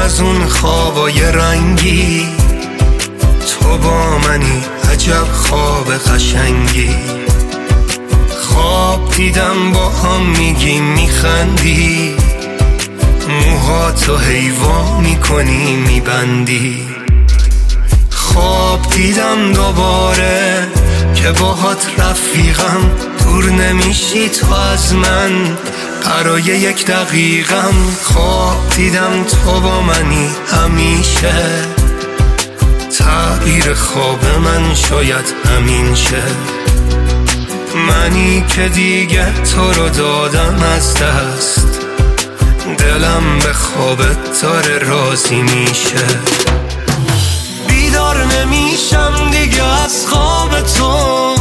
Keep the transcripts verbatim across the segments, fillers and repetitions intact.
از اون خوابای رنگی، تو با منی عجب خواب قشنگی. خواب دیدم با هم میگی میخندی، موهاتو حیوا میکنی میبندی. خواب دیدم دوباره که باهات رفیقم، دور نمیشی تو از من برای یک دقیقم. خواب دیدم تو با منی همیشه، تعبیر خواب من شاید همین شه. منی که دیگه تو رو دادم از دست، دلم به خوابت داره راضی میشه. بیدار نمیشم دیگه از خواب تو،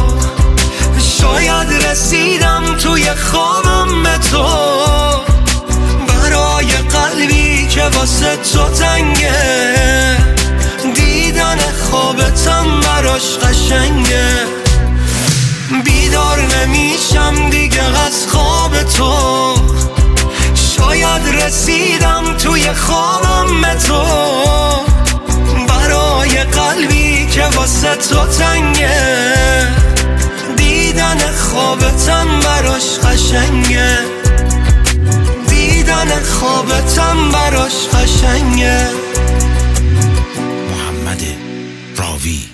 شاید رسیدم توی خوابم به تو. برای قلبی که واسه تو تنگه، دیدن خوابتم براش قشنگه. بیدار نمیشم دیگه از خواب تو، شاید رسیدم توی خوابم به تو. برای قلبی که واسه تو تنگه، دیدن خوابتم براش قشنگه. دیدن خوابتم براش قشنگه. محمد راوی